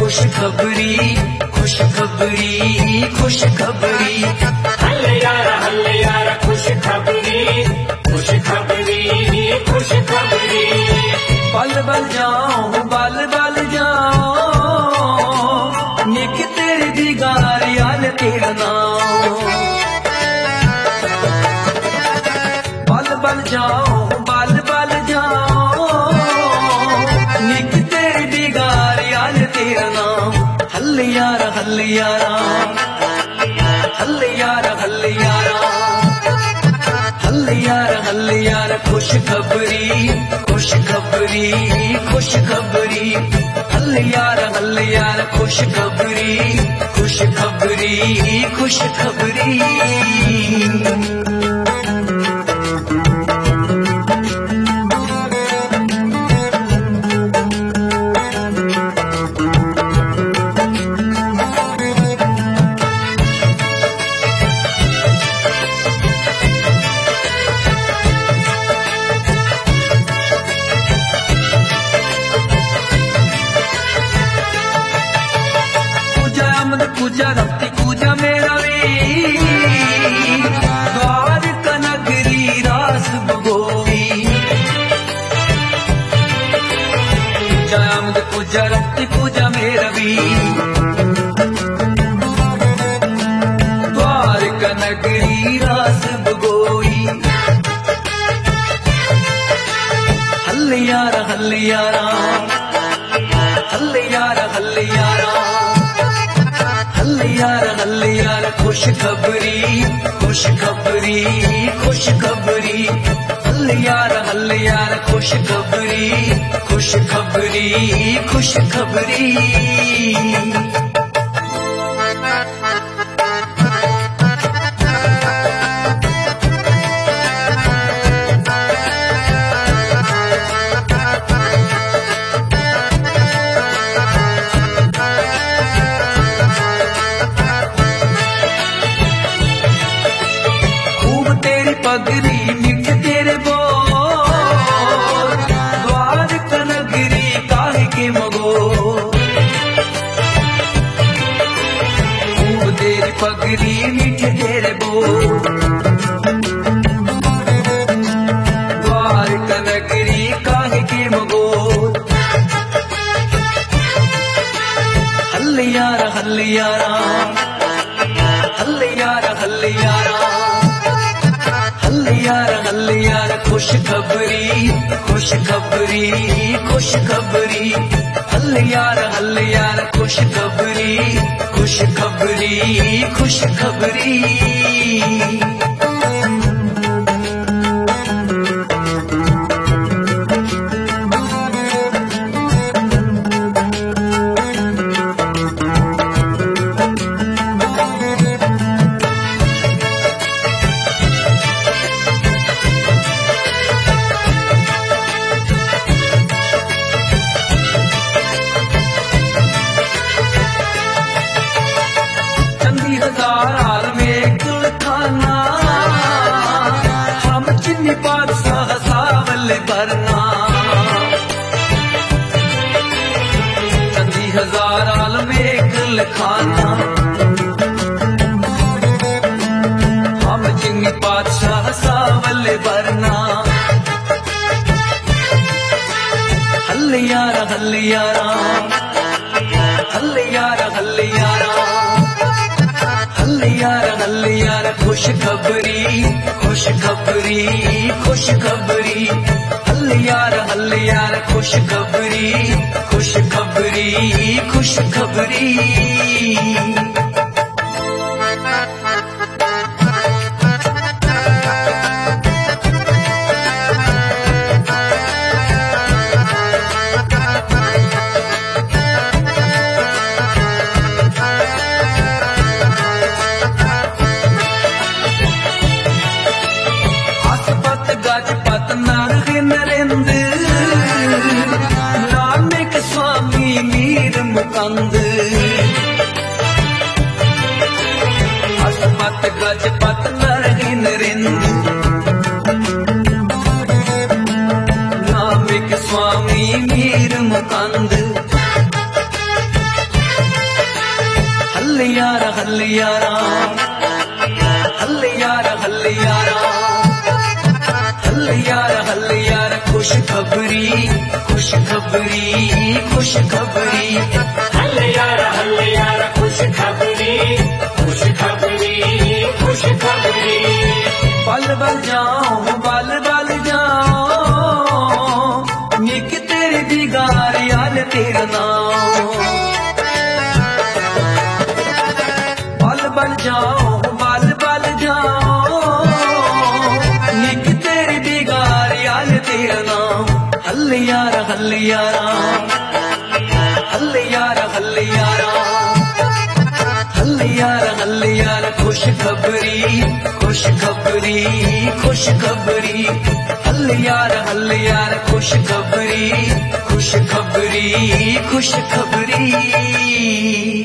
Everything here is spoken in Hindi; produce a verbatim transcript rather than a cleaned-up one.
खुशखबरी खुशखबरी खुशखबरी। हल्ले यार हल्ले यार खुशखबरी खुशखबरी खुशखबरी। बल बल जाओ बल बल जाओ निक तेरी दिगार यार तेरा नाम। बल बल जाओ बल बल जाओ निक तेरी दिगार यार तेरा नाम। हल्ले यार हल्ले यारा हल्ले यार हल्ले यारा हल्ले यार हल्ले यार खुशखबरी खुशखबरी खुशखबरी। हल्ले यार हल्ले यार खुशखबरी खुशखबरी खुशखबरी। पूजा रक्ति पूजा मेरा वीर द्वार का नगरी रास भगोरी। पूजा अमद पूजा रक्ति पूजा मेरा वीर द्वार का नगरी रास भगोरी। हल्ले यार हल्ले यारा हल्ले यार हल्ले यारा हल्ले यार हल्ले यार खुशखबरी खुशखबरी खुशखबरी। हल्ले यार हल्ले यार खुशखबरी खुशखबरी खुशखबरी। पगरी मिठ तेरे बोल द्वार का नगरी काहे के मगो। खूब तेरी पगरी मिठ तेरे बोल द्वार का नगरी काहे के मगो। हल्ले यार हल्ले यारा हल्ले यार हल्ले यारा हल्ले यार हल्ले यार खुशखबरी खुशखबरी खुशखबरी। हल्ले यार हल्ले यार खुशखबरी खुशखबरी खुशखबरी। हजार में कुल खाना हम चिन्नी बादशाह सावल भरना। चंदी हजार आल में कुल खाना हम चिन्नी बादशाह सावल भरना। हल्ले यार हल्ले यारा हल्ले यार हल्ले यारा हल्ले यार हल्ले यार खुशखबरी खुशखबरी खुशखबरी। हल्ले यार हल्ले यार खुशखबरी खुशखबरी खुशखबरी। गजपत नर नरेंद्र नानक स्वामी मीर मुकंद। हसपत गजपत नर नरेंद्र नानक स्वामी मीर मुकंद। हल्ले यारा हल्ले यारा हल्ले यारा हल्ले यारा हल्ले यारा खुश खबरी खुश खबरी खुश खबरी हल्ले यारा हल्ले यारा खुश खबरी खुश खबरी खुश खबरी बल बल जाओ बल बल जाओ निक तेरे दिगार यार तेरा नाम बल बल जाओ बल बल जाओ निक तेरे दिगार यार तेरा नाम हल्ले यारा हल्ले यारा हल्ले यारा हल्ले यारा हल्ले यारा हल्ले यारा खुश खबरी खुश खबरी खुश खबरी हल्ले यारा हल्ले यारा खुश खबरी खुश खबरी खुश खबरी